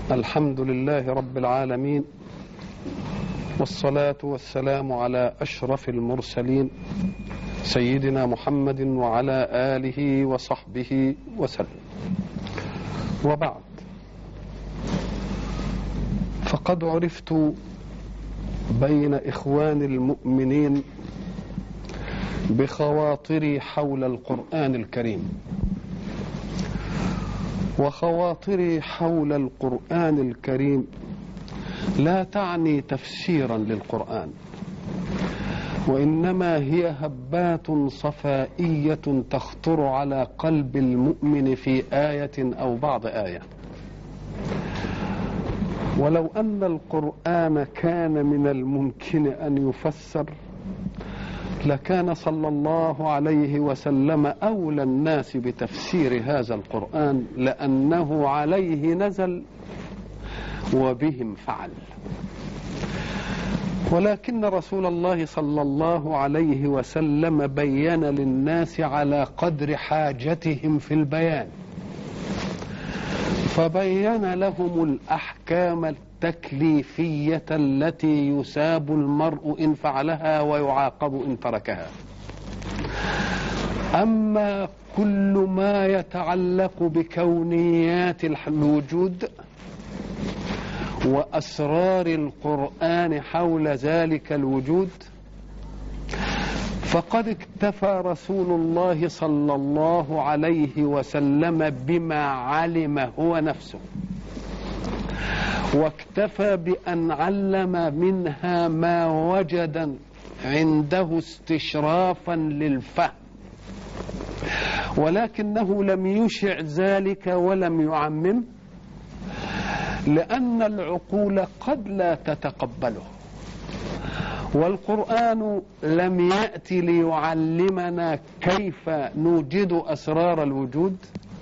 الحمد لله رب العالمين، والصلاة والسلام على أشرف المرسلين سيدنا محمد وعلى آله وصحبه وسلم. وبعد، فقد عرفت بين إخوان المؤمنين بخواطري حول القرآن الكريم، وخواطري حول القرآن الكريم لا تعني تفسيرا للقرآن، وإنما هي هبات صفائية تخطر على قلب المؤمن في آية أو بعض آية. ولو أن القرآن كان من الممكن أن يفسر لكان صلى الله عليه وسلم أولى الناس بتفسير هذا القرآن، لأنه عليه نزل وبهم فعل. ولكن رسول الله صلى الله عليه وسلم بين للناس على قدر حاجتهم في البيان، فبين لهم الأحكام التكليفية التي يساب المرء إن فعلها ويعاقب إن تركها. أما كل ما يتعلق بكونيات الوجود وأسرار القرآن حول ذلك الوجود فقد اكتفى رسول الله صلى الله عليه وسلم بما علم هو نفسه، واكتفى بأن علم منها ما وجد عنده استشرافا للفهم، ولكنه لم يشع ذلك ولم يعمم، لأن العقول قد لا تتقبله. والقرآن لم يأتي ليعلمنا كيف نوجد أسرار الوجود،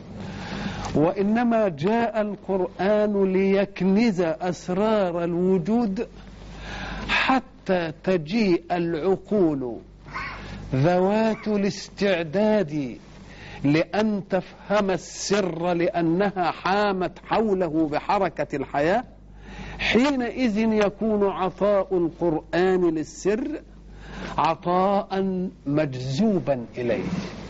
وإنما جاء القرآن ليكنز أسرار الوجود حتى تجيء العقول ذوات الاستعداد لأن تفهم السر، لأنها حامت حوله بحركة الحياة. حينئذ يكون عطاء القرآن للسر عطاء مجذوبا إليه،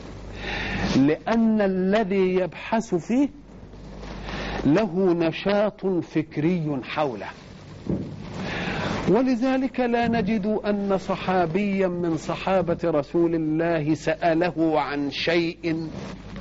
لأن الذي يبحث فيه له نشاط فكري حوله. ولذلك لا نجد أن صحابيا من صحابة رسول الله سأله عن شيء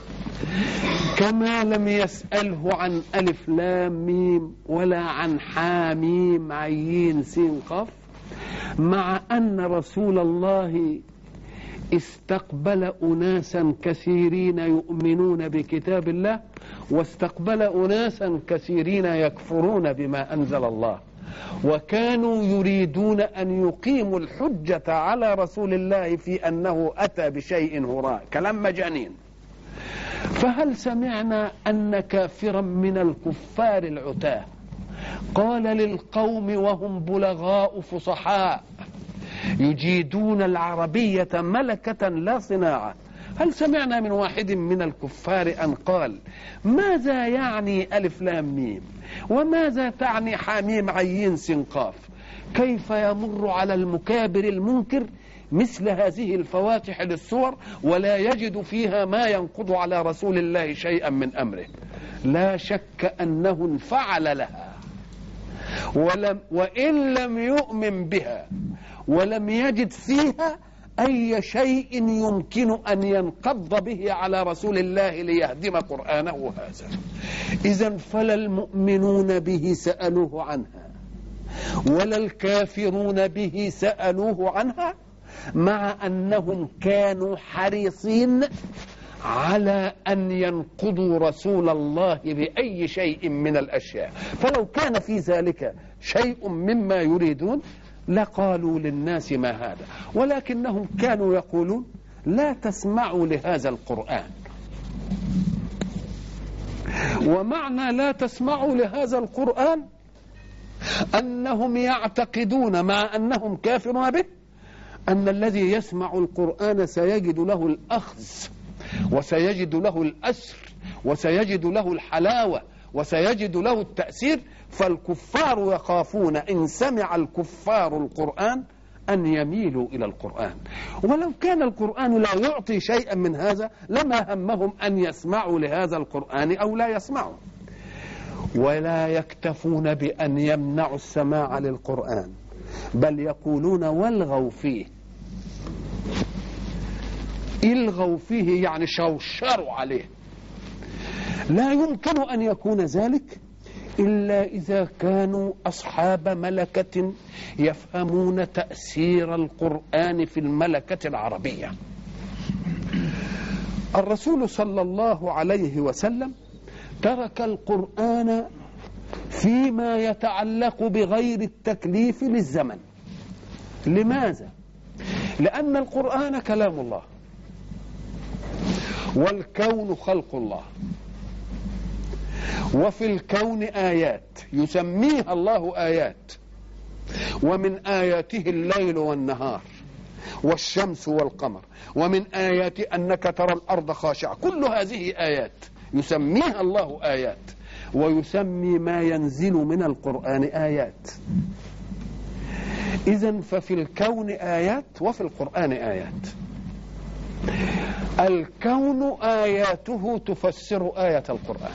كما لم يسأله عن ألف لام ميم ولا عن حاميم عين سين قاف، مع أن رسول الله استقبل أناسا كثيرين يؤمنون بكتاب الله، واستقبل أناسا كثيرين يكفرون بما أنزل الله، وكانوا يريدون أن يقيموا الحجة على رسول الله في أنه أتى بشيء هراء، كلام مجانين. فهل سمعنا أن كافرا من الكفار العتاه قال للقوم وهم بلغاء فصحاء يجيدون العربية ملكة لا صناعة، هل سمعنا من واحد من الكفار أن قال ماذا يعني ألف لام ميم وماذا تعني حاميم عين سين قاف؟ كيف يمر على المكابر المنكر مثل هذه الفواتح للصور ولا يجد فيها ما ينقض على رسول الله شيئا من أمره؟ لا شك أنه انفعل لها، وإن لم يؤمن بها ولم يجد فيها أي شيء يمكن أن ينقض به على رسول الله ليهدم قرآنه هذا. إذن فلا المؤمنون به سألوه عنها ولا الكافرون به سألوه عنها، مع أنهم كانوا حريصين على أن ينقضوا رسول الله بأي شيء من الأشياء. فلو كان في ذلك شيء مما يريدون لقالوا للناس ما هذا، ولكنهم كانوا يقولون لا تسمعوا لهذا القرآن. ومعنى لا تسمعوا لهذا القرآن أنهم يعتقدون مع أنهم كافرون به أن الذي يسمع القرآن سيجد له الأخذ وسيجد له الأسر وسيجد له الحلاوة وسيجد له التأثير. فالكفار يخافون إن سمع الكفار القرآن أن يميلوا إلى القرآن، ولو كان القرآن لا يعطي شيئا من هذا لما همهم أن يسمعوا لهذا القرآن أو لا يسمعوا. ولا يكتفون بأن يمنعوا السماع للقرآن، بل يقولون والغوا فيه. الغوا فيه يعني شوشروا عليه. لا يمكن أن يكون ذلك إلا إذا كانوا أصحاب ملكة يفهمون تأثير القرآن في الملكة العربية. الرسول صلى الله عليه وسلم ترك القرآن فيما يتعلق بغير التكليف للزمن. لماذا؟ لأن القرآن كلام الله، والكون خلق الله، وفي الكون آيات يسميها الله آيات، ومن آياته الليل والنهار والشمس والقمر، ومن آياته أنك ترى الأرض خاشعة. كل هذه آيات يسميها الله آيات، ويسمي ما ينزل من القرآن آيات. إذن ففي الكون آيات وفي القرآن آيات. الكون آياته تفسر آية القرآن.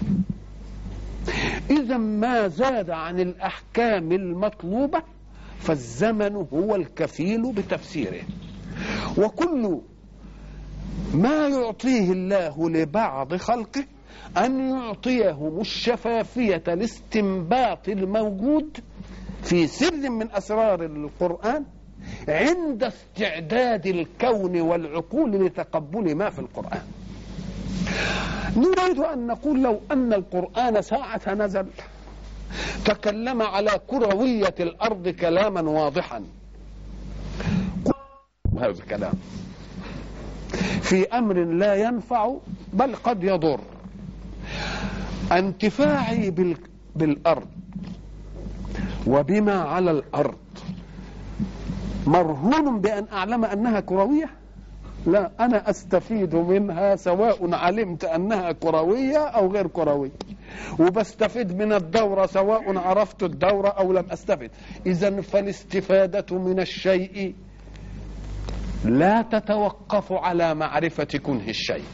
إذا ما زاد عن الأحكام المطلوبة فالزمن هو الكفيل بتفسيره. وكل ما يعطيه الله لبعض خلقه أن يعطيهم الشفافية لاستنباط الموجود في سر من أسرار القرآن عند استعداد الكون والعقول لتقبل ما في القرآن. نريد أن نقول لو أن القرآن ساعة نزل تكلم على كروية الأرض كلاما واضحا، هذا الكلام في أمر لا ينفع بل قد يضر. انتفاعي بالأرض وبما على الأرض مرهون بأن أعلم أنها كروية؟ لا، أنا أستفيد منها سواء علمت أنها كروية أو غير كروية، وبستفيد من الدورة سواء عرفت الدورة أو لم أستفد. إذن فالاستفادة من الشيء لا تتوقف على معرفة كنه الشيء،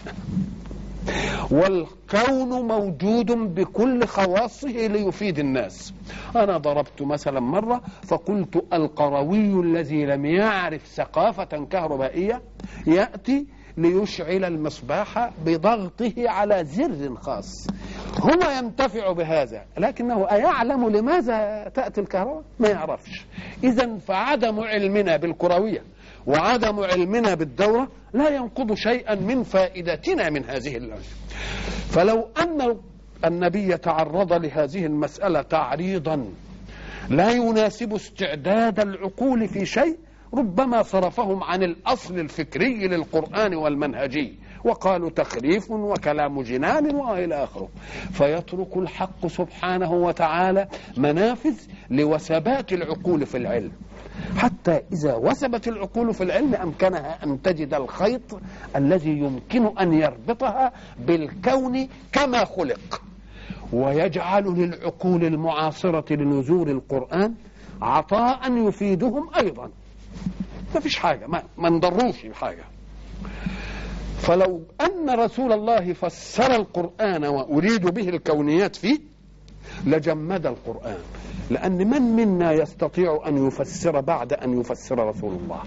والكون موجود بكل خواصه ليفيد الناس. أنا ضربت مثلا مرة فقلت القروي الذي لم يعرف ثقافة كهربائية يأتي ليشعل المصباح بضغطه على زر خاص، هو ينتفع بهذا، لكنه أيعلم لماذا تأتي الكهرباء؟ ما يعرفش. إذن فعدم علمنا بالكروية وعدم علمنا بالدورة لا ينقض شيئا من فائدتنا من هذه العلم. فلو أن النبي تعرض لهذه المسألة تعريضا لا يناسب استعداد العقول في شيء ربما صرفهم عن الأصل الفكري للقرآن والمنهجي وقالوا تخريف وكلام جنان وإلى آخره، فيترك الحق سبحانه وتعالى منافذ لوثبات العقول في العلم، حتى إذا وثبت العقول في العلم أمكنها أن تجد الخيط الذي يمكن أن يربطها بالكون كما خلق، ويجعل للعقول المعاصرة لنزول القرآن عطاء يفيدهم أيضا. ما فيش حاجة، ما نضروش بحاجة. فلو أن رسول الله فسر القرآن وأريد به الكونيات فيه لجمد القرآن، لأن من منا يستطيع أن يفسر بعد أن يفسر رسول الله؟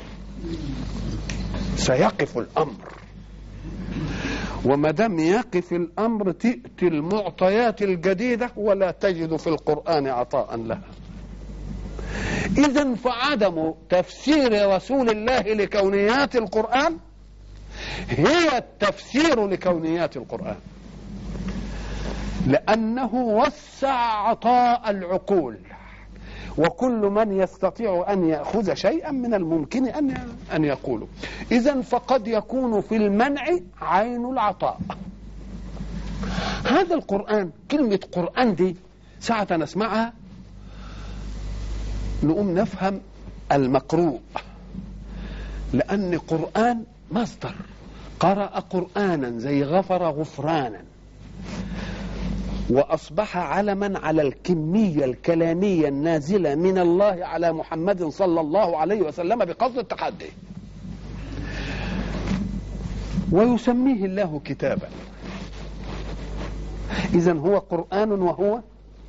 سيقف الأمر، وما دام يقف الأمر تأتي المعطيات الجديدة ولا تجد في القرآن عطاء لها. إذن فعدم تفسير رسول الله لكونيات القرآن هي التفسير لكونيات القرآن، لأنه وسع عطاء العقول، وكل من يستطيع أن يأخذ شيئا من الممكن أن يقوله. إذن فقد يكون في المنع عين العطاء. هذا القرآن، كلمة قرآن دي ساعة نسمعها نقوم نفهم المقروء، لأن قرآن مصدر، قرأ قرآنا زي غفر غفرانا، وأصبح علما على الكمية الكلامية النازلة من الله على محمد صلى الله عليه وسلم بقصد التحدي، ويسميه الله كتابا. إذن هو قرآن، وهو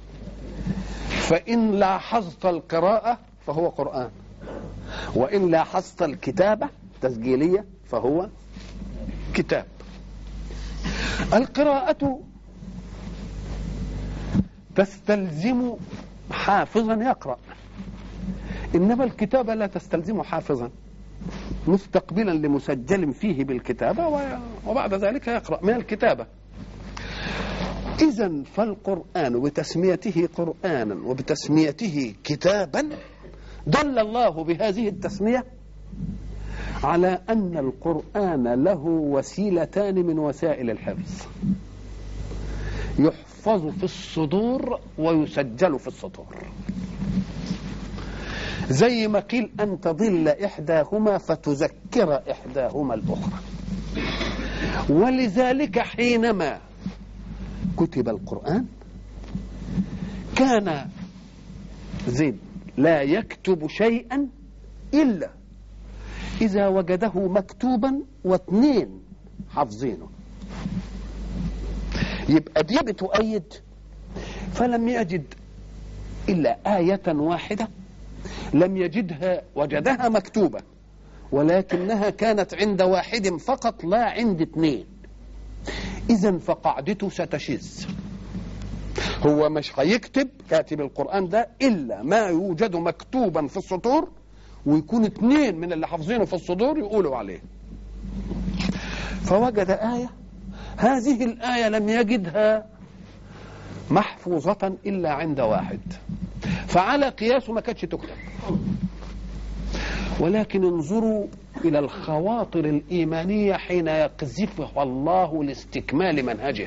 فإن لاحظت القراءة فهو قرآن، وإن لاحظت الكتابة تسجيلية فهو كتاب. القراءة تستلزم حافظا يقرأ، إنما الكتابة لا تستلزم حافظا مستقبلا لمسجل فيه بالكتابة وبعد ذلك يقرأ من الكتابة. إذن فالقرآن بتسميته قرآنا وبتسميته كتابا دل الله بهذه التسمية على أن القرآن له وسيلتان من وسائل الحفظ، يحفظ في الصدور ويسجل في السطور، زي ما قيل أن تضل إحداهما فتذكر إحداهما الأخرى. ولذلك حينما كتب القرآن كان زيد لا يكتب شيئا إلا إذا وجده مكتوبا واثنين حافظينه، يبقى دي بتؤيد. فلم يجد إلا آية واحدة لم يجدها، وجدها مكتوبة ولكنها كانت عند واحد فقط لا عند اثنين، إذن فقاعدته ستشذ. هو مش هيكتب كاتب القرآن ده إلا ما يوجد مكتوبا في السطور، ويكون اثنين من اللي حافظينه في الصدور يقولوا عليه. فوجد آية، هذه الآية لم يجدها محفوظة إلا عند واحد، فعلى قياسه ما كانتش تكتب. ولكن انظروا إلى الخواطر الإيمانية حين يقذفها الله لاستكمال منهجه.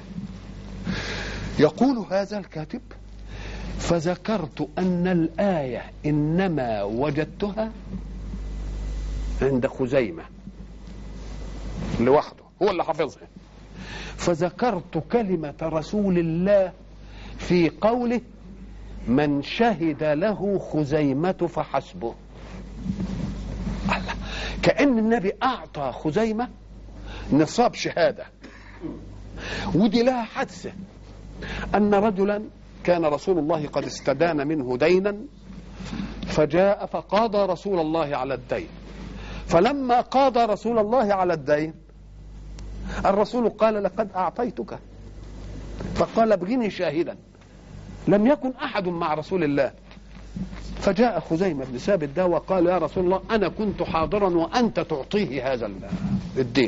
يقول هذا الكاتب: فذكرت أن الآية إنما وجدتها عند خزيمة لوحده، هو اللي حفظها. فذكرت كلمة رسول الله في قوله: من شهد له خزيمة فحسبه. الله، كأن النبي أعطى خزيمة نصاب شهادة. ودي لها حادثة، أن رجلا كان رسول الله قد استدان منه دينا، فجاء فقاضى رسول الله على الدين. فلما قاضى رسول الله على الدين الرسول قال: لقد أعطيتك. فقال: ابغني شاهدا. لم يكن أحد مع رسول الله. فجاء خزيمة بن ثابت ده وقال: يا رسول الله، أنا كنت حاضرا وأنت تعطيه هذا الدين.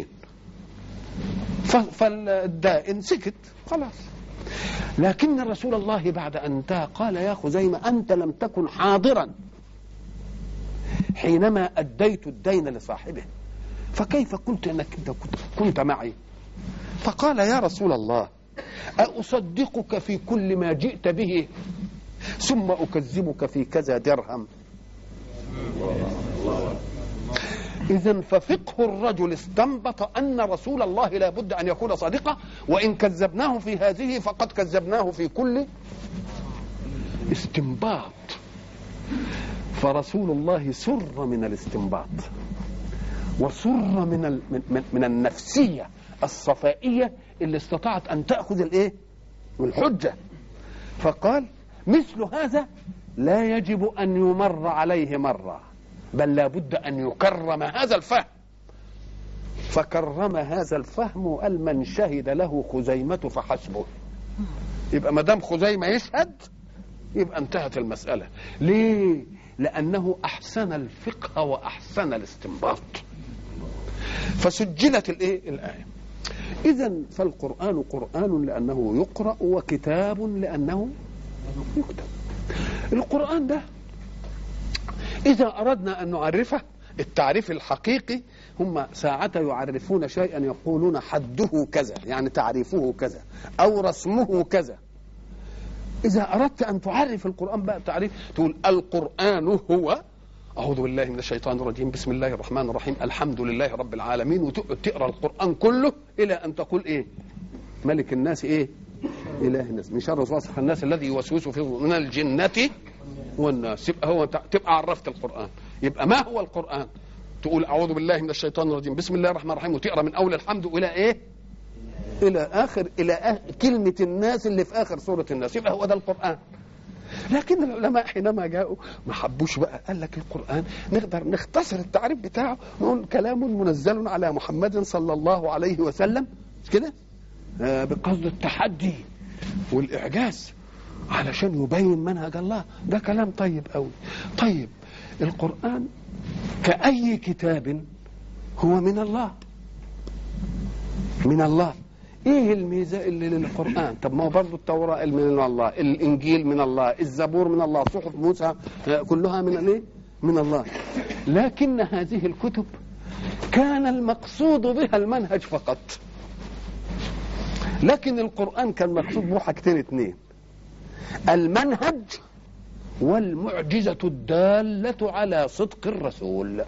فالدائن سكت خلاص. لكن رسول الله بعد أن انتهى قال: يا خزيمة، أنت لم تكن حاضرا حينما أديت الدين لصاحبه، فكيف قلت أنك كنت معي؟ فقال: يا رسول الله، أصدقك في كل ما جئت به ثم أكذبك في كذا درهم؟ إذن ففقه الرجل استنبط أن رسول الله لا بد أن يكون صادقا، وإن كذبناه في هذه فقد كذبناه في كل استنباط. فرسول الله سر من الاستنباط، وسر من النفسية الصفائية اللي استطاعت أن تأخذ الحجة. فقال: مثل هذا لا يجب أن يمر عليه مرة، بل لا بد أن يكرم هذا الفهم. فكرم هذا الفهم وقال: من شهد له خزيمة فحسبه. يبقى ما دام خزيمة يشهد يبقى انتهت المسألة. ليه؟ لأنه أحسن الفقه وأحسن الاستنباط. فسجلت الآية. إذن فالقرآن قرآن لأنه يقرأ، وكتاب لأنه يكتب. القرآن ده إذا أردنا أن نعرفه التعريف الحقيقي، هم ساعة يعرفون شيئا يقولون حده كذا، يعني تعريفه كذا أو رسمه كذا. إذا أردت أن تعرف القرآن بقى تعريف، تقول: القرآن هو، أعوذ بالله من الشيطان الرجيم، بسم الله الرحمن الرحيم، الحمد لله رب العالمين، وتقرأ القرآن كله إلى أن تقول: ملك الناس إله الناس، من شر وسواس الناس الذي يوسوس في من الجنة والناس. يبقى هو تبقى عرفت القرآن. يبقى ما هو القرآن؟ تقول أعوذ بالله من الشيطان الرجيم، بسم الله الرحمن الرحيم، وتقرأ من أول الحمد إلى إيه؟ إلى آخر كلمة الناس اللي في آخر سورة الناس. يبقى هو ده القرآن. لكن العلماء حينما جاءوا ما حبوش بقى، قال لك القرآن نقدر نختصر التعريف بتاعه، نقول كلام منزل على محمد صلى الله عليه وسلم، مش كده؟ بقصد التحدي والإعجاز علشان يبين منهج الله. ده كلام طيب قوي. طيب القرآن كأي كتاب هو من الله. من الله. ايه الميزه اللي للقرآن؟ طب ما هو برضه التوراة من الله، الانجيل من الله، الزبور من الله، صحف موسى كلها من الايه؟ من الله. لكن هذه الكتب كان المقصود بها المنهج فقط. لكن القرآن كان مقصود به حاجتين اتنين: المنهج والمعجزة الدالة على صدق الرسول.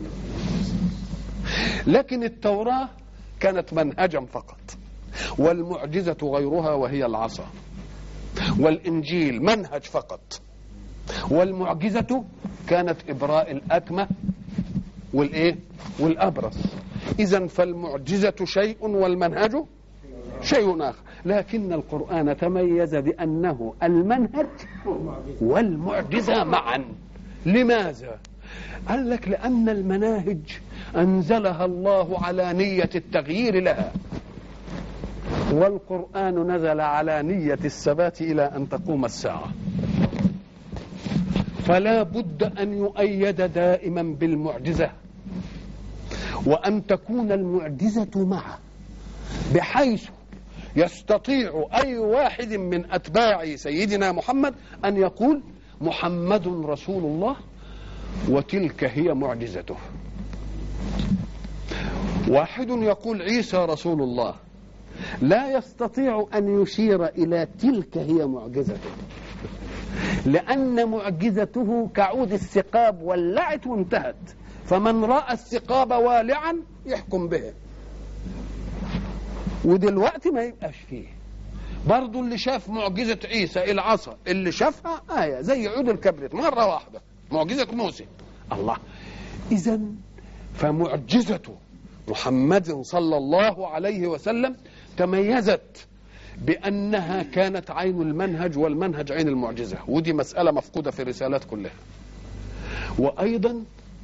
لكن التوراة كانت منهجا فقط، والمعجزة غيرها وهي العصا. والإنجيل منهج فقط، والمعجزة كانت إبراء الأكمة والإيه؟ والأبرص. إذن فالمعجزة شيء والمنهج شيء آخر. لكن القرآن تميز بأنه المنهج والمعجزة معا. لماذا؟ قال لك لأن المناهج أنزلها الله على نية التغيير لها، والقرآن نزل على نية الثبات إلى أن تقوم الساعة. فلا بد أن يؤيد دائما بالمعجزة، وأن تكون المعجزة معه، بحيث يستطيع أي واحد من أتباع سيدنا محمد أن يقول محمد رسول الله وتلك هي معجزته. واحد يقول عيسى رسول الله، لا يستطيع أن يشير إلى تلك هي معجزته، لأن معجزته كعود السقاب ولعت وانتهت، فمن رأى السقاب والعا يحكم به، ودلوقتي ما يبقاش فيه. برضو اللي شاف معجزة عيسى العصا، اللي شافها آية زي عود الكبريت مرة واحدة، معجزة موسى. الله. إذن فمعجزة محمد صلى الله عليه وسلم تميزت بأنها كانت عين المنهج، والمنهج عين المعجزة، ودي مسألة مفقودة في الرسالات كلها. وأيضا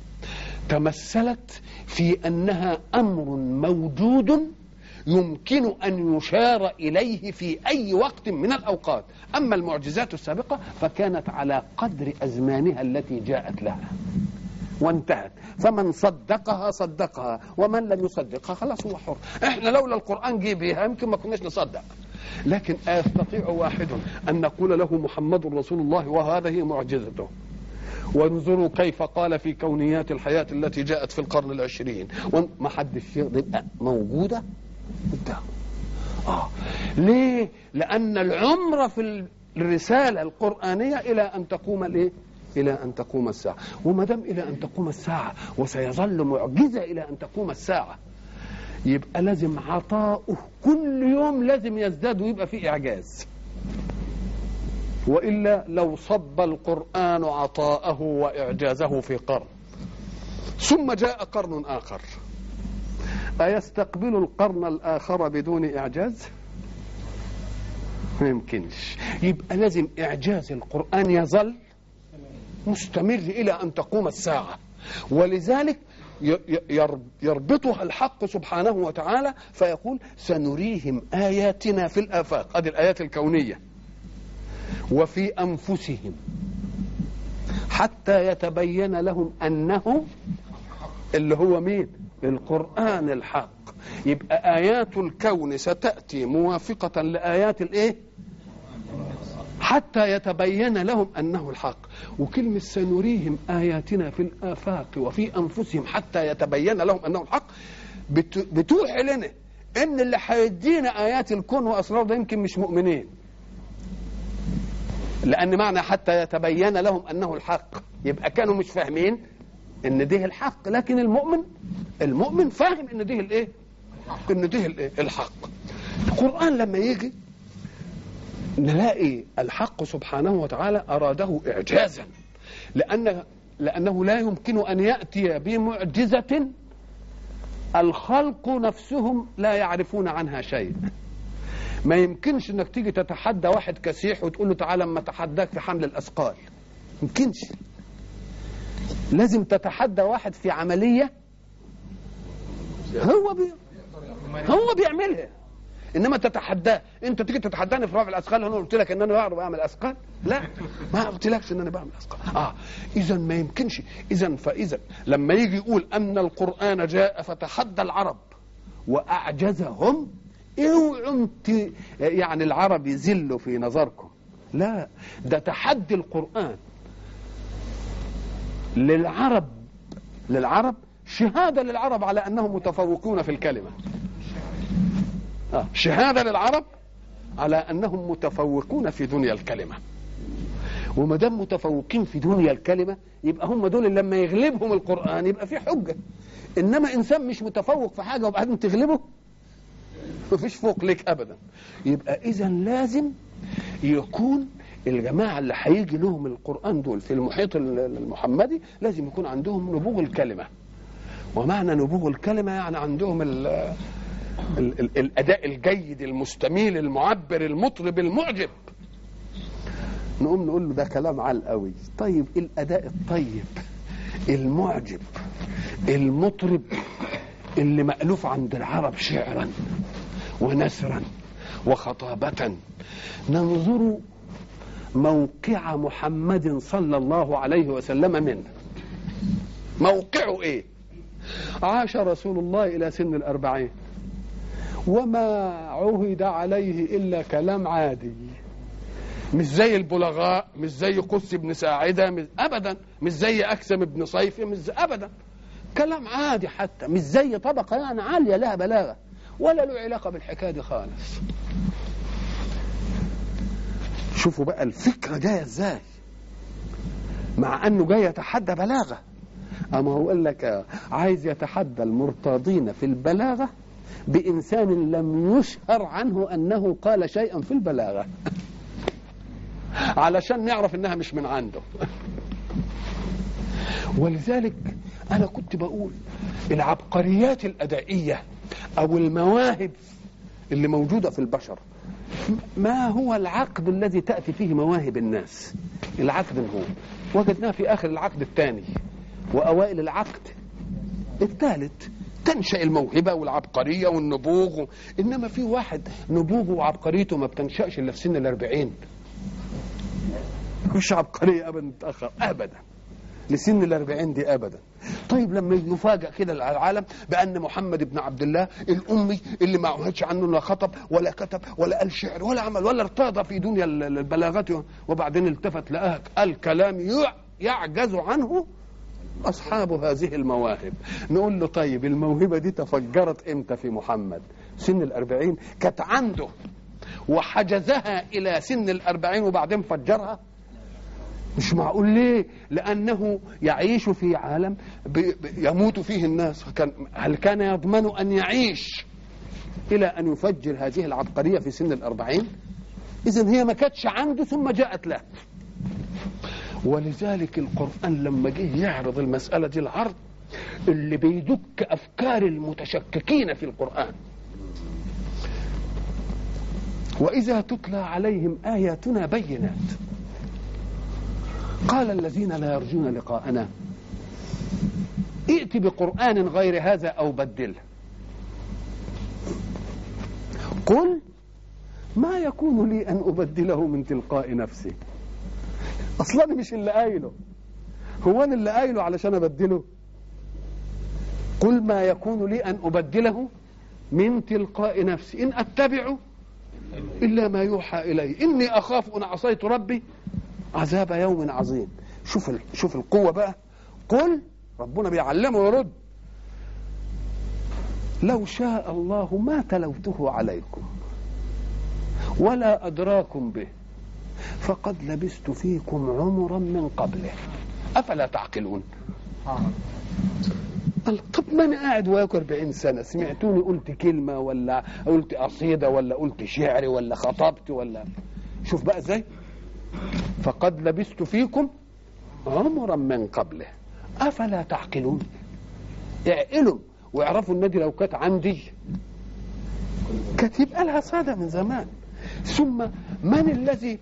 تمثلت في أنها أمر موجود يمكن أن يشار إليه في أي وقت من الأوقات. أما المعجزات السابقة فكانت على قدر أزمانها التي جاءت لها وانتهت، فمن صدقها صدقها، ومن لم يصدقها خلاص هو حر. احنا لولا القرآن جه بها يمكن ما كناش نصدق. لكن أيستطيع واحد أن نقول له محمد رسول الله وهذه معجزته؟ وانظروا كيف قال في كونيات الحياة التي جاءت في القرن العشرين، وما حدش يقدر موجودة قدامه. ليه؟ لأن العمر في الرسالة القرآنية إلى أن تقوم الإيه؟ إلى أن تقوم الساعة. وما دام إلى أن تقوم الساعة وسيظل معجزة إلى أن تقوم الساعة، يبقى لازم عطاؤه كل يوم لازم يزداد ويبقى فيه إعجاز. وإلا لو صب القرآن عطاءه وإعجازه في قرن ثم جاء قرن آخر، أيستقبل القرن الآخر بدون إعجاز؟ ما يمكنش. يبقى لازم إعجاز القرآن يظل مستمر إلى أن تقوم الساعة. ولذلك يربطها الحق سبحانه وتعالى فيقول سنريهم آياتنا في الآفاق، هذه الآيات الكونية، وفي أنفسهم حتى يتبين لهم أنه اللي هو مين؟ القرآن الحق. يبقى آيات الكون ستأتي موافقة لآيات الإيه؟ حتى يتبين لهم أنه الحق. وكلمة سنريهم آياتنا في الآفاق وفي أنفسهم حتى يتبين لهم أنه الحق بتوحي لنا إن اللي هيدينا آيات الكون وأسرار ده يمكن مش مؤمنين، لأن معنى حتى يتبين لهم أنه الحق يبقى كانوا مش فاهمين إن ده الحق. لكن المؤمن فاهم إن ده الإيه؟ إن ده الحق. القرآن لما يجي نلاقي الحق سبحانه وتعالى أراده إعجازا، لأنه لا يمكن أن يأتي بمعجزة الخلق نفسهم لا يعرفون عنها شيء. ما يمكنش انك تيجي تتحدى واحد كسيح وتقول له تعالى اما اتحداك في حمل الاثقال، يمكنش. لازم تتحدى واحد في عملية هو بيعملها، انما تتحداه. انت تيجي تتحداني في رفع الاثقال، انا قلت لك ان انا بعرف اعمل اثقال؟ لا، ما قلتلكش ان انا بعمل اثقال. اذا ما يمكنش. فاذا لما يجي يقول ان القرآن جاء فتحدى العرب واعجزهم، اوعوا يعني العرب يذلوا في نظركم، لا، ده تحدي القرآن للعرب شهادة للعرب على أنهم متفوقون في الكلمة. شهادة للعرب على أنهم متفوقون في دنيا الكلمة. وما دام متفوقين في دنيا الكلمة يبقى هم دول اللي لما يغلبهم القرآن يبقى في حجة. إنما إنسان مش متفوق في حاجة وبعدين تغلبه، مفيش فوق لك أبدا. يبقى إذا لازم يكون الجماعة اللي هيجي لهم القرآن دول في المحيط المحمدي لازم يكون عندهم نبوغ الكلمة. ومعنى نبوغ الكلمة يعني عندهم الأداء الجيد المستميل المعبر المطرب المعجب. نقوم نقول له ده كلام عال قوي. طيب الأداء الطيب المعجب المطرب اللي مألوف عند العرب شعرا ونثرا وخطابة، ننظر موقع محمد صلى الله عليه وسلم منه. موقعه ايه؟ عاش رسول الله الى سن 40 وما عهد عليه الا كلام عادي، مش زي البلغاء، مش زي قس بن ساعدة ابدا، مش زي اكسم بن صيف، مش زي ابدا، كلام عادي، حتى مش زي طبقة يعني عالية لها بلاغة ولا له علاقة بالحكاية دي خالص. شوفوا بقى الفكرة جاية ازاي، مع انه جاي يتحدى بلاغة. اما هو قال لك عايز يتحدى المرتاضين في البلاغة بإنسان لم يشهر عنه أنه قال شيئا في البلاغة علشان نعرف انها مش من عنده. ولذلك انا كنت بقول العبقريات الأدائية او المواهب اللي موجودة في البشر، ما هو العقد الذي تأتي فيه مواهب الناس؟ العقد هو وجدناه في آخر العقد الثاني وأوائل العقد الثالث، تنشأ الموهبة والعبقرية والنبوغ. إنما في واحد نبوغه وعبقريته ما بتنشأش إلا في سن 40. مش عبقرية أبدا متأخر أبدا لسن 40 دي أبدا. طيب لما نفاجأ كده العالم بأن محمد بن عبد الله الأمي اللي ما عهدش عنه لا خطب ولا كتب ولا قال شعر ولا عمل ولا ارتاض في دنيا البلاغات، وبعدين التفت لقاه الكلام يعجز عنه أصحاب هذه المواهب. نقول له طيب الموهبة دي تفجرت إمتى في محمد؟ سن 40 كانت عنده وحجزها إلى سن 40 وبعدين فجرها؟ مش معقول. ليه؟ لأنه يعيش في عالم يموت فيه الناس. هل كان يضمن أن يعيش إلى أن يفجر هذه العبقرية في سن 40؟ إذن هي ما كانتش عنده ثم جاءت له. ولذلك القرآن لما جه يعرض المسألة دي العرض اللي بيدك أفكار المتشككين في القرآن، وإذا تتلى عليهم آياتنا بينات قال الذين لا يرجون لقاءنا ائت بقرآن غير هذا أو بدله. قل ما يكون لي أن أبدله من تلقاء نفسي. أصلا مش اللي قايله، هو أنا اللي قايله علشان أبدله؟ قل ما يكون لي أن أبدله من تلقاء نفسي إن أتبع إلا ما يوحى إلي إني أخاف أن عصيت ربي عذاب يوم عظيم. شوف القوة بقى. قل ربنا بيعلمه ويرد لو شاء الله ما تلوته عليكم ولا أدراكم به فقد لبثت فيكم عمرا من قبله أفلا تعقلون. طب ما أنا قاعد وياكم 40 سنة سمعتوني قلت كلمة ولا قلت قصيدة ولا قلت شعر ولا خطبت ولا شوف بقى ازاي، فقد لبثت فيكم عمرا من قبله افلا تعقلون. اعقلوا واعرفوا النادي لو كانت عندي كانت يبقى لها صدى من زمان. ثم من الذي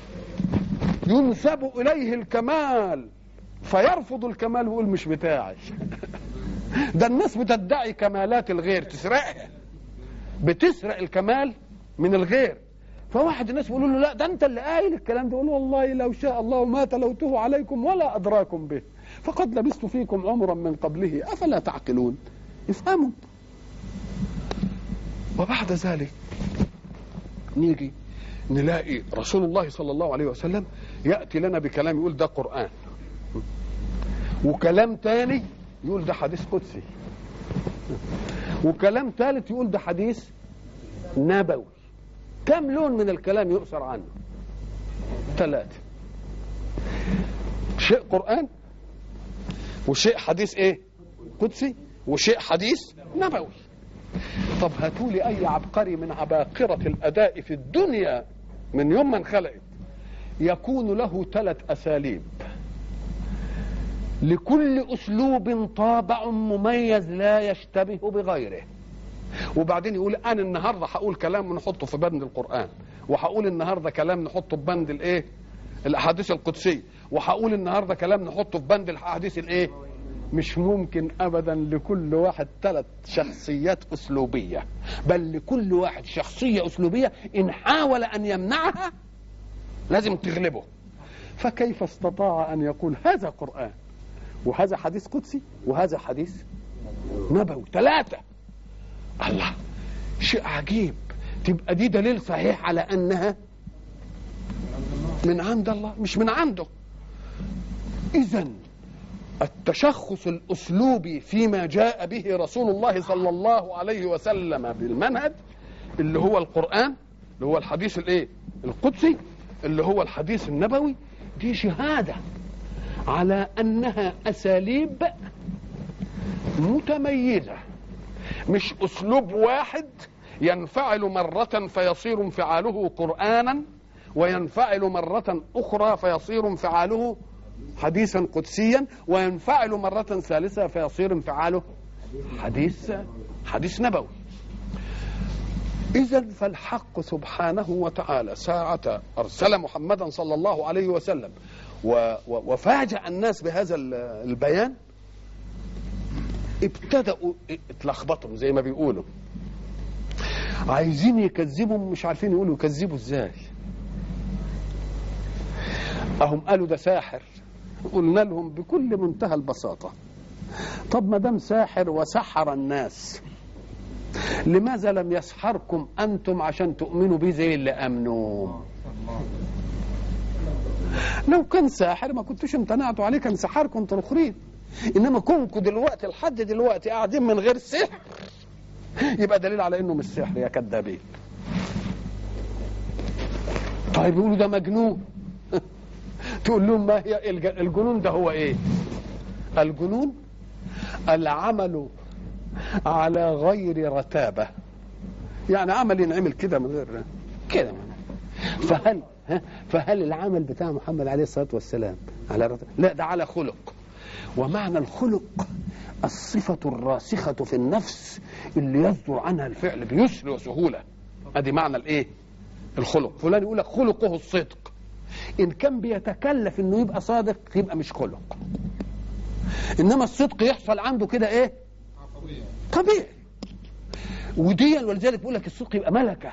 ينسب اليه الكمال فيرفض الكمال ويقول مش بتاعي؟ ده الناس بتدعي كمالات الغير، تسرقها، بتسرق الكمال من الغير. فواحد الناس بيقولوا له لا ده انت اللي قايل الكلام ده، يقول والله لو شاء الله ما تلوته عليكم ولا ادراكم به فقد لبثت فيكم عمرا من قبله افلا تعقلون. افهموا. وبعد ذلك نيجي نلاقي رسول الله صلى الله عليه وسلم يأتي لنا بكلام يقول ده قرآن، وكلام تاني يقول ده حديث قدسي، وكلام ثالث يقول ده حديث نبوي. كم لون من الكلام يؤثر عنه؟ 3. شيء قرآن، وشيء حديث ايه؟ قدسي، وشيء حديث نبوي. طب هاتوا لي اي عبقري من عباقرة الاداء في الدنيا من يوم ما انخلقت يكون له 3 اساليب، لكل اسلوب طابع مميز لا يشتبه بغيره، وبعدين يقول انا النهارده هقول كلام نحطه في بند القرآن، وهقول النهارده كلام نحطه في بند الايه؟ الاحاديث القدسيه، وهقول النهارده كلام نحطه في بند الاحاديث الايه؟ مش ممكن ابدا لكل واحد 3 شخصيات اسلوبيه، بل لكل واحد شخصيه اسلوبيه ان حاول ان يمنعها لازم تغلبه. فكيف استطاع ان يقول هذا قرآن وهذا حديث قدسي وهذا حديث نبوي 3؟ الله، شيء عجيب. تبقى دي دليل صحيح على انها من عند الله مش من عنده. اذن التشخص الاسلوبي فيما جاء به رسول الله صلى الله عليه وسلم بالمنهج اللي هو القرآن، اللي هو الحديث الايه؟ القدسي، اللي هو الحديث النبوي، دي شهادة على انها اساليب متميزة، مش اسلوب واحد ينفعل مرة فيصير انفعاله قرآنا، وينفعل مرة اخرى فيصير انفعاله حديثا قدسيا، وينفعل مرة ثالثة فيصير انفعاله حديث نبوي. إذن فالحق سبحانه وتعالى ساعة أرسل محمدا صلى الله عليه وسلم وفاجأ الناس بهذا البيان، ابتدأوا اتلخبطوا زي ما بيقولوا، عايزين يكذبوا مش عارفين يقولوا يكذبوا ازاي. اهم قالوا ده ساحر، قلنا لهم بكل منتهى البساطة طب ما دام ساحر وسحر الناس لماذا لم يسحركم أنتم عشان تؤمنوا به زي اللي أمنوا؟ لو كان ساحر ما كنتوش امتنعتوا عليه، كان سحركم انتوا الاخرين. انما كونكم دلوقتي لحد دلوقتي قاعدين من غير سحر يبقى دليل على انه مش سحر يا كذابين. طيب يقولوا ده مجنون تقول لهم ما هي الجنون؟ ده هو ايه الجنون؟ العمل على غير رتابة، يعني عمل ينعمل كده من غير كده. فهل العمل بتاع محمد عليه الصلاة والسلام على رتابة؟ لا، ده على خلق. ومعنى الخلق الصفة الراسخة في النفس اللي يصدر عنها الفعل بيسر وسهولة. ادي معنى الايه؟ الخلق. فلان يقول لك خلقه الصدق، ان كان بيتكلف انه يبقى صادق يبقى مش خلق. انما الصدق يحصل عنده كده ايه؟ طبيعي. ودي ولذلك بيقول لك الصدق يبقى ملكة.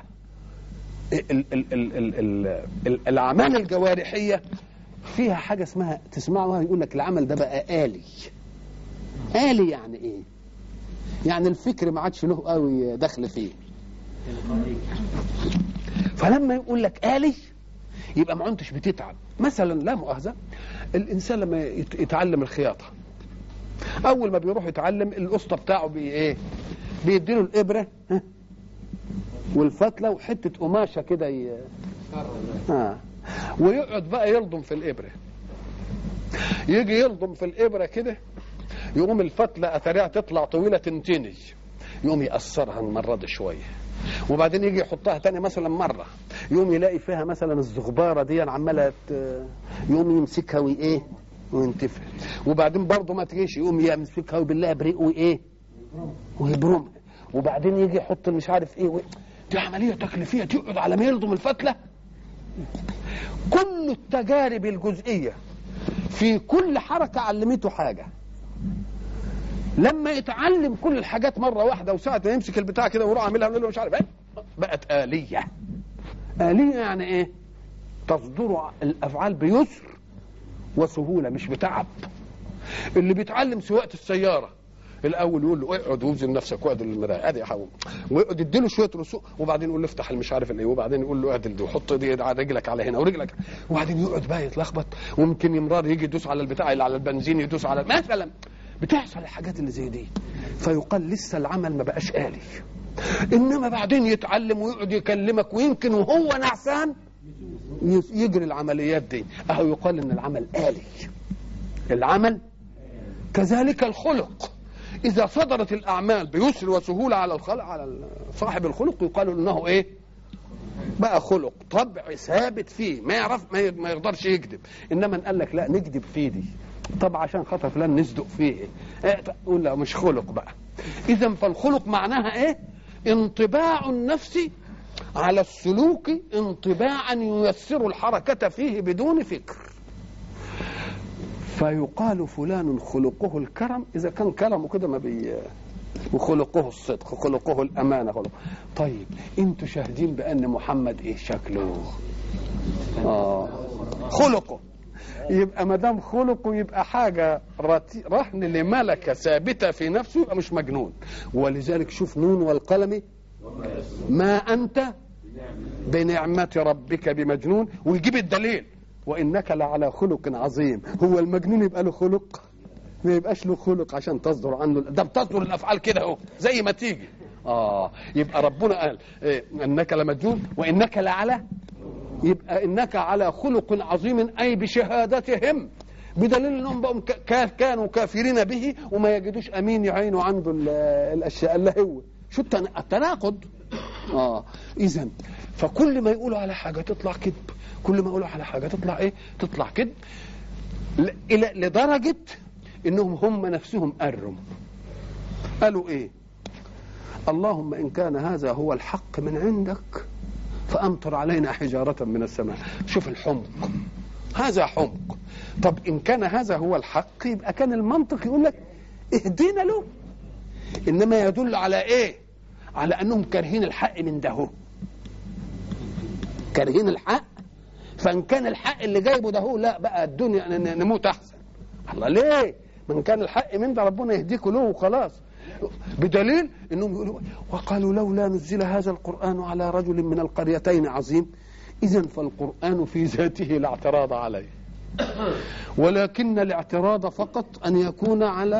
الاعمال الجوارحية فيها حاجة اسمها تسمعوها يقول لك العمل ده بقى آلي. آلي يعني ايه؟ يعني الفكر ما عادش له قوي دخل فيه. فلما يقول لك آلي يبقى ما انتش بتتعب. مثلا لا مؤاخذة، الانسان لما يتعلم الخياطة اول ما بيروح يتعلم الاسطى بتاعه ايه؟ بيديله الابره والفتله وحته قماشه كده ويقعد بقى يلضم في الابره. يجي يلضم في الابره كده يقوم الفتله اثرها تطلع طويله تنتني، يقوم يقصرها المره دي شويه وبعدين يجي يحطها تاني مثلا مرة، يوم يلاقي فيها مثلا الزغبارة دي عمالة يوم يمسكها وإيه وينتفع، وبعدين برضه ما تجيش يقوم يمسكها وبالله بريق وإيه ويبرمها، وبعدين يجي يحط مش عارف إيه دي عملية تكليفية تقعد على ما يلضم الفتلة. كل التجارب الجزئية في كل حركة علمته حاجة. لما يتعلم كل الحاجات مرة واحدة وساعة ما يمسك البتاع كده ويروح عاملها ونقول له مش عارف ايه، بقت آلية. آلية يعني ايه؟ تصدر الأفعال بيسر وسهولة مش بتعب. اللي بيتعلم سواقة السيارة الأول يقول له اقعد ووزن نفسك واعدل المراية ادي يا حبيبي، ويقعد يديله شوية رسوم، وبعدين يقول له افتح المش عارف ايه، وبعدين يقول له اعدل دي وحط دي رجلك على هنا ورجلك، وبعدين يقعد بقى يتلخبط، وممكن يمرار يجي يدوس على البتاع اللي على البنزين يدوس على مثلا، بتحصل الحاجات اللي زي دي. فيقال لسه العمل ما بقاش آلي، انما بعدين يتعلم ويقعد يكلمك ويمكن وهو نعسان يجري العمليات دي. اهو يقال ان العمل آلي. العمل كذلك الخلق، اذا صدرت الاعمال بيسر وسهوله على الخلق على صاحب الخلق يقال انه ايه بقى خلق طبع ثابت فيه، ما يعرف ما يقدرش يكذب. انما قال لك لا نكذب فيه دي طب عشان خاطر فلان نصدق فيه تقول لا مش خلق بقى. اذا فالخلق معناها ايه؟ انطباع النفس على السلوك انطباعا ييسر الحركة فيه بدون فكر. فيقال فلان خلقه الكرم إذا كان كرمه كده وخلقه الصدق، خلقه الأمانة، خلقه. طيب انتوا شاهدين بأن محمد ايه شكله؟ خلقه. يبقى ما دام خلقه يبقى حاجة رهن لملكة ثابتة في نفسه، يبقى مش مجنون. ولذلك شوف نون والقلم ما أنت بنعمة ربك بمجنون، ويجيب الدليل وإنك لعلى خلق عظيم. هو المجنون يبقى له خلق؟ ما يبقاش له خلق عشان تصدر عنه، ده بتصدر الأفعال كده اهو زي ما تيجي. يبقى ربنا قال إنك لمجنون وإنك لعلى، يبقى إنك على خلق عظيم أي بشهادتهم، بدليل أنهم بقوا كانوا كافرين به وما يجدوش أمين يعينوا عنده الأشياء اللي هو شو التناقض. إذن فكل ما يقولوا على حاجة تطلع كذب، كل ما يقولوا على حاجة تطلع إيه؟ تطلع كذب، لدرجة إنهم هم نفسهم قالوا إيه؟ اللهم إن كان هذا هو الحق من عندك فأمطر علينا حجارة من السماء. شوف الحمق، هذا حمق. طب إن كان هذا هو الحق يبقى كان المنطق يقول لك اهدينا له. إنما يدل على إيه؟ على أنهم كارهين الحق من ده، كارهين الحق. فإن كان الحق اللي جايبه ده لا بقى الدنيا نموت أحسن. الله ليه؟ من كان الحق من ده ربنا يهديكوا له وخلاص. بدليل انهم يقولوا وقالوا لولا نزل هذا القرآن على رجل من القريتين عظيم. اذا فالقرآن في ذاته لا اعتراض عليه، ولكن الاعتراض فقط ان يكون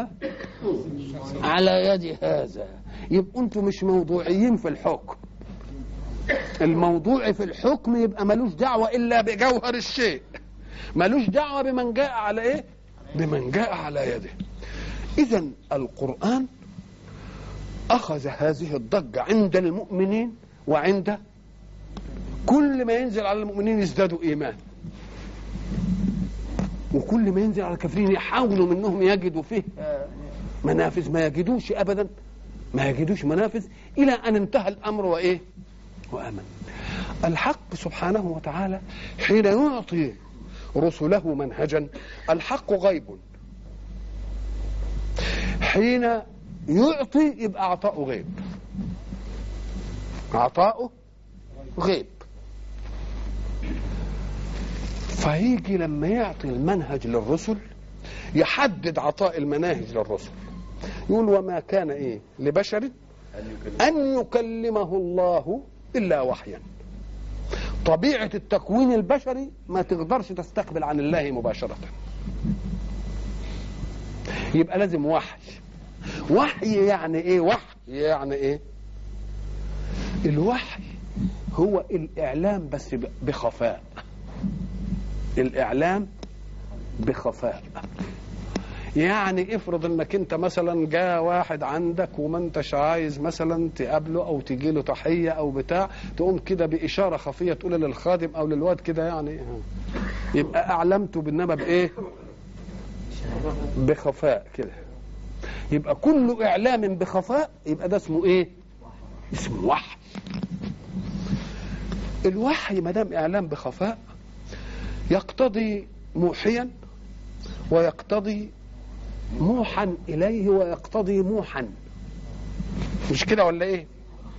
على يد هذا. يبقى انتم مش موضوعيين في الحكم. الموضوع في الحكم يبقى ملوش دعوة الا بجوهر الشيء، ملوش دعوة بمن جاء على ايه؟ بمن جاء على يده. اذا القرآن أخذ هذه الضجة عند المؤمنين، وعند كل ما ينزل على المؤمنين يزدادوا إيمان، وكل ما ينزل على الكافرين يحاولوا منهم يجدوا فيه منافذ، ما يجدوش أبدا، ما يجدوش منافذ، إلى أن انتهى الأمر وإيه؟ وأمن. الحق سبحانه وتعالى حين يعطي رسله منهجا، الحق غيب، حين يعطي يبقى عطاؤه غيب، عطاؤه غيب. فيجي لما يعطي المنهج للرسل يحدد عطاء المناهج للرسل، يقول وما كان ايه لبشر ان يكلمه الله الا وحيا. طبيعة التكوين البشري ما تقدرش تستقبل عن الله مباشرة، يبقى لازم وحي. وحي يعني ايه؟ وحي يعني ايه؟ الوحي هو الإعلام بس بخفاء، الإعلام بخفاء. يعني افرض انك انت مثلا جاء واحد عندك وما انتش عايز مثلا تقابله او تجي له تحيه او بتاع، تقوم كده باشاره خفيه تقول للخادم او للواد كده يعني، يبقى اعلمته بالنبأ بايه؟ بخفاء كده. يبقى كل اعلام بخفاء يبقى ده اسمه ايه؟ اسمه وحي. الوحي ما دام اعلام بخفاء يقتضي موحيا ويقتضي موحا اليه ويقتضي موحا، مش كده ولا ايه؟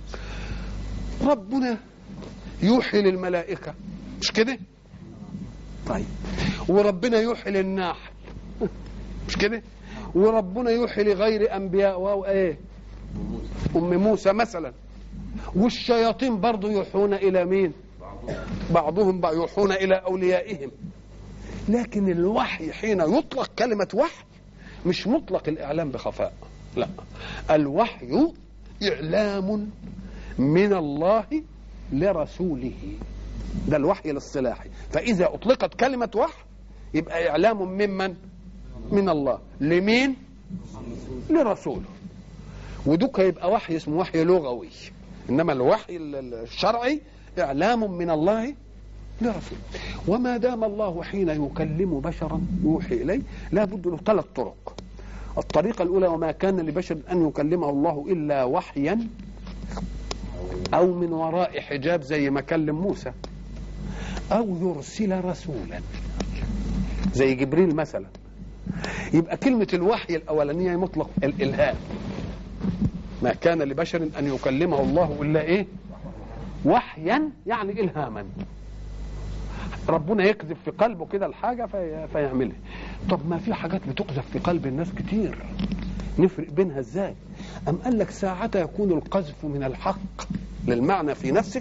ربنا يوحي للملائكه، مش كده؟ طيب، وربنا يوحي للنحل، مش كده؟ وربنا يوحي لغير انبياء وهو ايه؟ ام موسى مثلا. والشياطين برضو يوحون الى مين؟ بعضهم يوحون الى اوليائهم. لكن الوحي حين يطلق كلمه وحي مش مطلق الاعلام بخفاء، لا، الوحي اعلام من الله لرسوله، ده الوحي الاصطلاحي. فاذا اطلقت كلمه وحي يبقى اعلام ممن؟ من الله. لمين؟ لرسوله. ودوك يبقى وحي اسمه وحي لغوي، انما الوحي الشرعي اعلام من الله لرسوله. وما دام الله حين يكلم بشرا يوحي اليه لا بد له 3 طرق. الطريقه الاولى وما كان لبشر ان يكلمه الله الا وحيا او من وراء حجاب زي ما كلم موسى، او يرسل رسولا زي جبريل مثلا. يبقى كلمه الوحي الاولانيه مطلق الالهام، ما كان لبشر ان يكلمه الله الا ايه؟ وحيا، يعني الهاما. ربنا يقذف في قلبه كده الحاجه فيعملها. طب ما في حاجات بتقذف في قلب الناس كتير، نفرق بينها ازاي؟ ام قال لك ساعة يكون القذف من الحق للمعنى في نفسك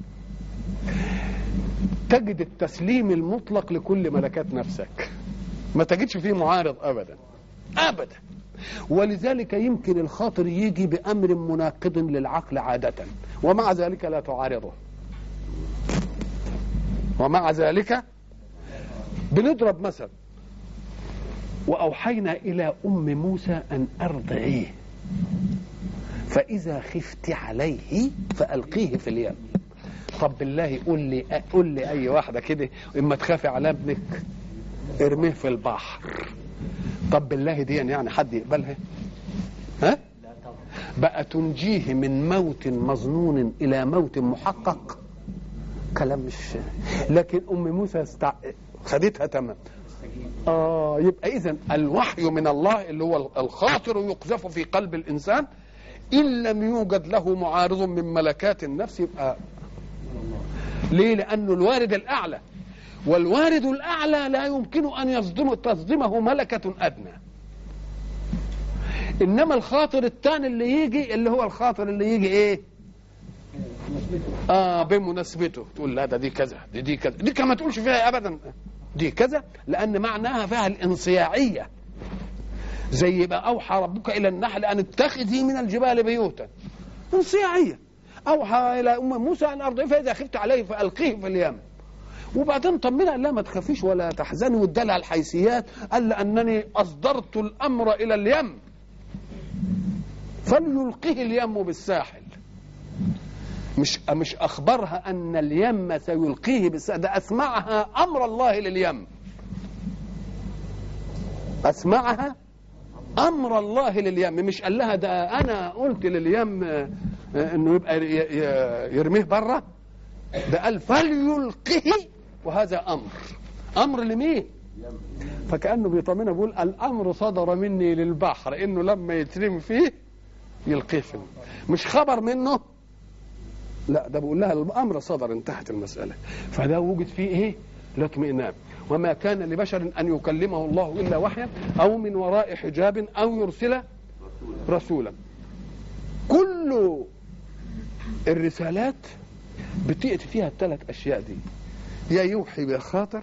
تجد التسليم المطلق لكل ملكات نفسك، ما تجدش فيه معارض ابدا ابدا. ولذلك يمكن الخاطر يجي بامر مناقض للعقل عاده ومع ذلك لا تعارضه. ومع ذلك بنضرب مثل: واوحينا الى ام موسى ان ارضعيه فاذا خفت عليه فالقيه في اليم. طب بالله قول لي اي واحده كده اما تخافي على ابنك ارميه في البحر، طب بالله دي يعني حد يقبلها؟ ها؟ بقى تنجيه من موت مظنون الى موت محقق؟ كلام مش. لكن ام موسى خدتها تمام. يبقى اذن الوحي من الله اللي هو الخاطر يقذف في قلب الانسان ان لم يوجد له معارض من ملكات النفس يبقى. ليه؟ لانه الوارد الاعلى، والوارد الاعلى لا يمكن ان تصدمه ملكه ادنى. انما الخاطر الثاني اللي يجي اللي هو الخاطر اللي يجي ايه؟ بمناسبته تقول لا ده دي كذا دي كذا، دي كما تقولش فيها ابدا دي كذا، لان معناها فيها الانصياعيه. زي ما اوحى ربك الى النحل ان اتخذي من الجبال بيوتا، انصياعيه. اوحى الى ام موسى ان ارضعيه فاذا خفت عليه فالقيه في اليم. وبعدين طمنها قال لها ما تخافيش ولا تحزني وادالها الحيثيات، قال لانني اصدرت الامر الى اليم فليلقيه اليم بالساحل. مش اخبرها ان اليم سيلقيه بالساحل، ده اسمعها امر الله لليم، اسمعها امر الله لليم. مش قال لها ده انا قلت لليم انه يبقى يرميه بره، ده قال فليلقيه، وهذا امر لمين؟ فكانه بيطمنها بيقول الامر صدر مني للبحر انه لما يترم فيه يلقيه فيه، مش خبر منه، لا ده بيقول لها الامر صدر، انتهت المساله. فده وجد فيه ايه؟ الاطمئنان. وما كان لبشر ان يكلمه الله الا وحيا او من وراء حجاب او يرسل رسولا. كل الرسالات بتأتي فيها ال3 أشياء دي، يا يوحي بالخاطر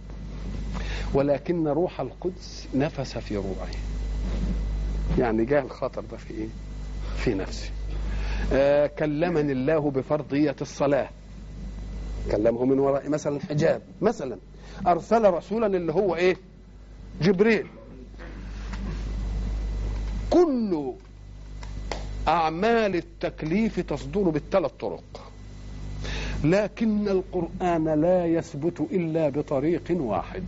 ولكن روح القدس نفس في روعي، يعني جاء الخاطر ده في ايه؟ في نفسي. كلمني الله بفرضية الصلاة، كلمه من وراء مثلا حجاب مثلا. أرسل رسولا اللي هو ايه؟ جبريل. كل أعمال التكليف تصدر بالثلاث طرق، لكن القرآن لا يثبت إلا بطريق واحد.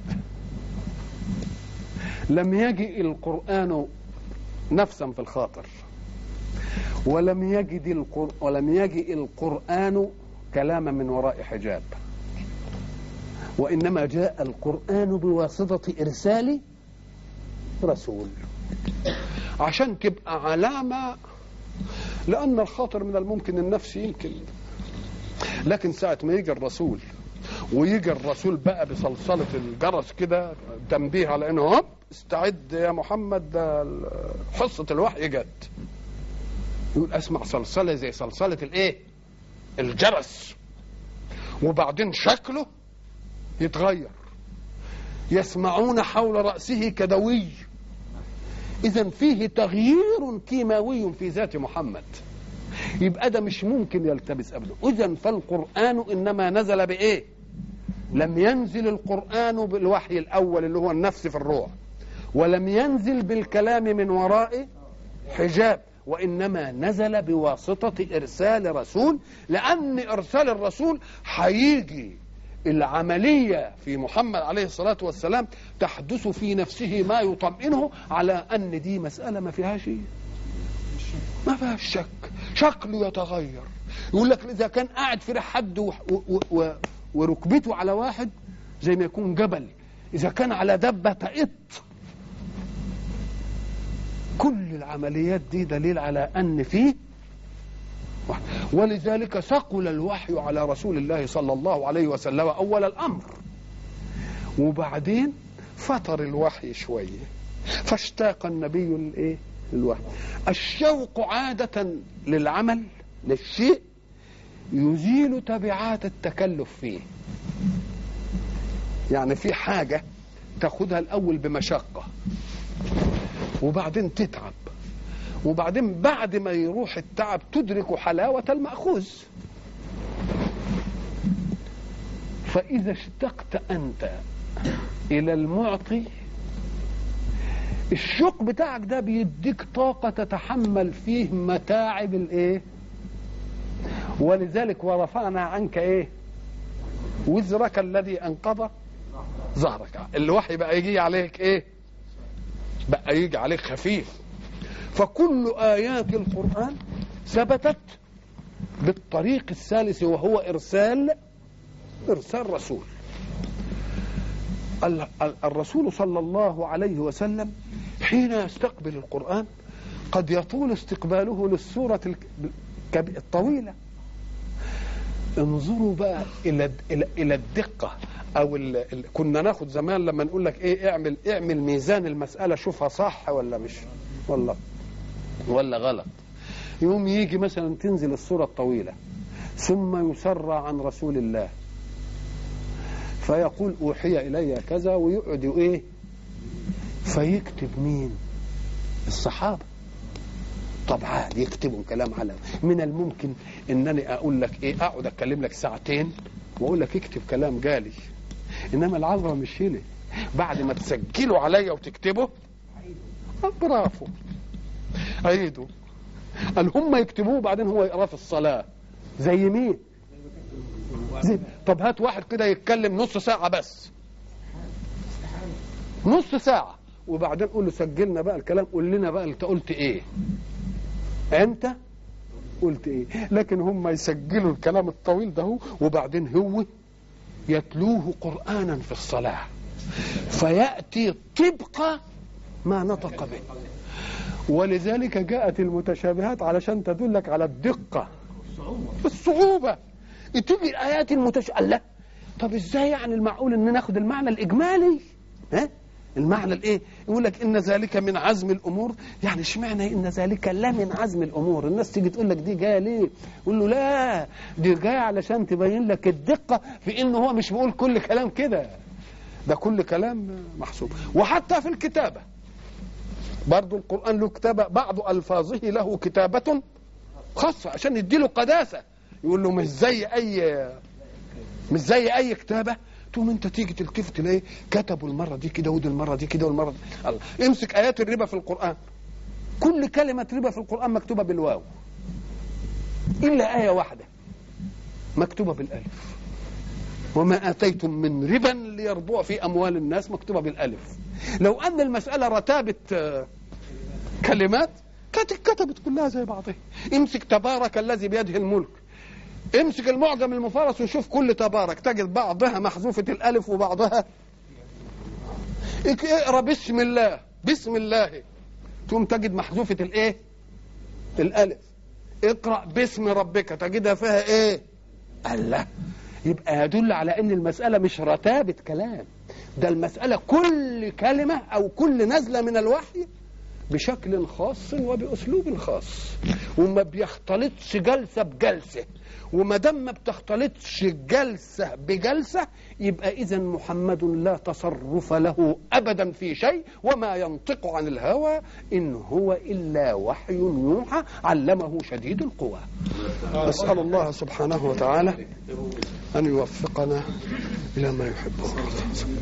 لم يجئ القرآن نفسا في الخاطر، ولم يجئ القرآن كلاما من وراء حجاب، وإنما جاء القرآن بواسطة إرسال رسول، عشان تبقى علامة. لأن الخاطر من الممكن النفس يمكن، لكن ساعة ما يجي الرسول ويجي الرسول بقى بصلصلة الجرس كده تنبيه على انه هوب استعد يا محمد، حصة الوحي جت، يقول اسمع صلصلة زي صلصلة الايه؟ الجرس. وبعدين شكله يتغير، يسمعون حول رأسه كدوي. إذن فيه تغيير كيماوي في ذات محمد، يبقى ده مش ممكن يلتبس أبدا. إذن فالقرآن إنما نزل بإيه؟ لم ينزل القرآن بالوحي الأول اللي هو النفس في الروح، ولم ينزل بالكلام من وراء حجاب، وإنما نزل بواسطة إرسال رسول. لأن إرسال الرسول هيجي العملية في محمد عليه الصلاة والسلام تحدث في نفسه ما يطمئنه على أن دي مسألة ما فيها شيء، ما فيها شك، شكله يتغير. يقول لك إذا كان قاعد في حد وركبته على واحد زي ما يكون جبل، إذا كان على دبة تقط. كل العمليات دي دليل على أن فيه، ولذلك ثقل الوحي على رسول الله صلى الله عليه وسلم أول الأمر، وبعدين فتر الوحي شوية فاشتاق النبي الوحي. الشوق عادة للعمل للشيء يزيل تبعات التكلف فيه. يعني في حاجة تاخدها الأول بمشقة وبعدين تتعب، وبعدين بعد ما يروح التعب تدرك حلاوة المأخوذ. فإذا اشتقت أنت إلى المعطي، الشوق بتاعك ده بيديك طاقة تتحمل فيه متاعب ولذلك ورفعنا عنك وزرك الذي انقض ظهرك. الوحي بقى يجي عليك بقى يجي عليك خفيف. فكل آيات القرآن ثبتت بالطريق الثالث، وهو إرسال رسول. الرسول صلى الله عليه وسلم حين يستقبل القرآن قد يطول استقباله للسورة الطويلة. انظروا بقى إلى الدقة. أو كنا ناخد زمان لما نقول لك اعمل ميزان المسألة، شوفها صح ولا مش ولا غلط. يوم يجي مثلا تنزل السورة الطويلة ثم يسرع عن رسول الله فيقول أوحي إلي كذا، ويقعد فيكتب مين؟ الصحابة. طبعا يكتبوا كلام على من الممكن انني اقول لك اقعد اتكلم لك ساعتين واقول لك اكتب كلام جالي، انما العذرة مش هنا. بعد ما تسجلوا عليا وتكتبوا برافو عيدوا. قال هم يكتبوه بعدين هو يقراه في الصلاة. زي مين؟ طب هات واحد كده يتكلم نص ساعة بس، نص ساعة، وبعدين قول له سجلنا بقى الكلام، قول لنا بقى انت قلت انت قلت لكن هم يسجلوا الكلام الطويل ده وبعدين هو يتلوه قرآنا في الصلاة فيأتي طبق ما نطق به. ولذلك جاءت المتشابهات علشان تدلك على الدقة الصعوبة. تيجي الآيات المتشابهة، طب ازاي يعني المعقول ان ناخد المعنى الإجمالي؟ المعنى يقول لك ان ذلك من عزم الامور. يعني اشمعنى ان ذلك لا من عزم الامور؟ الناس تيجي تقول لك دي جايه ليه؟ يقول له لا، دي جايه علشان تبين لك الدقه في انه هو مش بيقول كل كلام كده، ده كل كلام محسوب. وحتى في الكتابه برضو القران له كتابه، بعض الفاظه له كتابه خاصه عشان يديله قداسه. يقول له مش زي اي كتابه. تقوم انت تيجي تلتفت تلاقي كتبوا المره دي كده ودي المره دي كده والمره دي. الله، امسك ايات الربا في القران، كل كلمة ربا في القرآن مكتوبة بالواو إلا آية واحدة مكتوبة بالألف. وما آتيتم من ربا ليربو في أموال الناس مكتوبة بالألف. لو أن المسألة رتابة كلمات كانت كتبت كلها زي بعضها. امسك تبارك الذي بيده الملك، امسك المعجم المفارس وشوف كل تبارك تجد بعضها محذوفة الألف وبعضها. اقرأ بسم الله، بسم الله ثم تجد محذوفة الايه؟ الألف. اقرأ باسم ربك تجدها فيها ايه؟ الله. يبقى يدل على ان المسألة مش رتابة كلام، ده المسألة كل كلمة او كل نزلة من الوحي بشكل خاص وبأسلوب خاص، وما بيختلطش جلسة بجلسة. وما دام ما بتختلطش جلسة بجلسة يبقى إذن محمد لا تصرف له أبدا في شيء، وما ينطق عن الهوى إن هو إلا وحي يوحى علمه شديد القوى. نسأل الله سبحانه وتعالى أن يوفقنا إلى ما يحبه.